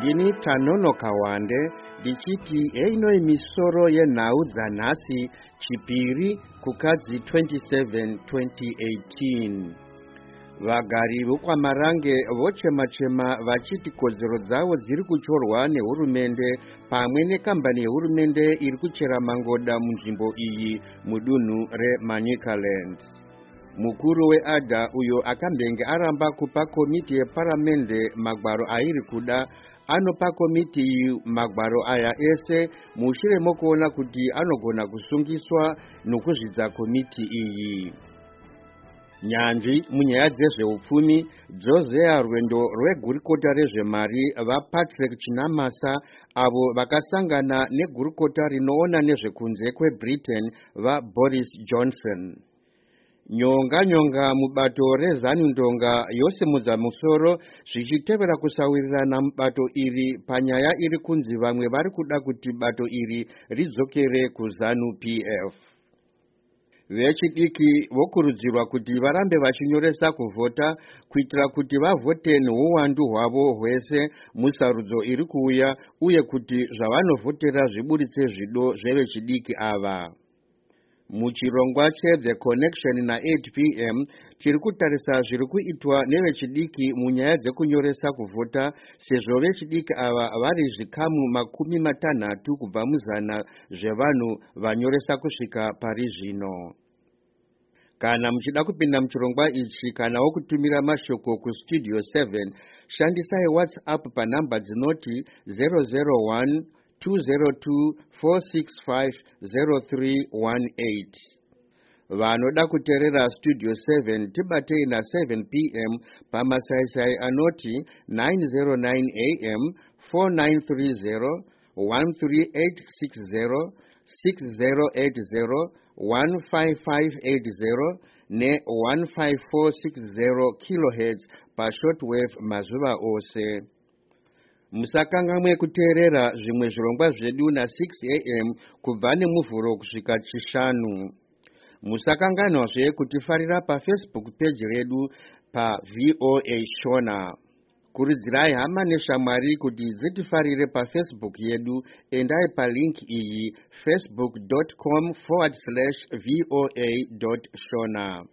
ndini Tanono Kawande ndichiti eino imisoro yenhau dzanhasi chipiri kukadzi 27 2018. Vagari vokwamarange vochema-chema vachiti kodzero dzavo dziri kuchorwa nehurumende pamwe nekambani yehurumende iri kuchera mangoda munzvimbo iyi mudunhu reManyikaland. Mukuru weADA uyo akambenge aramba kupa komiti yeparamende magwaro airi kuda anopa komiti iyi magwaro aya ese mushure mokuona kuti anogona kusungiswa nokuzvidza komiti iyi. Nyanzvi munyaya dzezveupfumi Josea rwendo rwegurukota rezvemari vaPatrick Chinamasa avo vakasangana negurukota rinoona nezvekunze kweBritain vaBoris Johnson. Nyonga mubato rezanundonga yosimudza musoro zvichitevera kusawirirana mubato iri panyaya iri kunzi vamwe vari kuda kuti bato iri ridzokere kuzanu PF. Vechidiki vokurudzirwa kuti varambe vachinyoresa kuvhota kuitira kuti vavhote neuwandu hwavo hwese musarudzo iri kuuya uye kuti zvavanovhotera zviburitse zvido zvevechidiki ava. Muchirongwa cheThe Connection na 8 PM tiri kutarisa zviri kuitwa nevechidiki munyaya dzekunyoresa kuvhota sezvo vechidiki ava vari zvikamu 60 kubva muzana zvevanhu vanyoresa kusvika pari zvino. Kana muchida kupinda muchirongwa ichi kana wokutumira mashoko kustudio 7 shandisai WhatsApp panhamba dzinoti 001 202 465 0318. Vanoda kuteerera studio 7 tibatei na 7 PM pamasaisai anoti 909 AM 4930 13860 6080 15580 ne-15460 kHz pashortwave mazuva ose. Musakanganwe kuteerera zvimwe zvirongwa zvedu na 6 AM kubva nemuvhuro kusvika chishanu. Musakanganwazve kutifarira paFacebook page redu paVOA Shona. Kuridzirai hama neshamwari kuti dzitifarire paFacebook yedu, endai palink iyi facebook.com/voa.shona.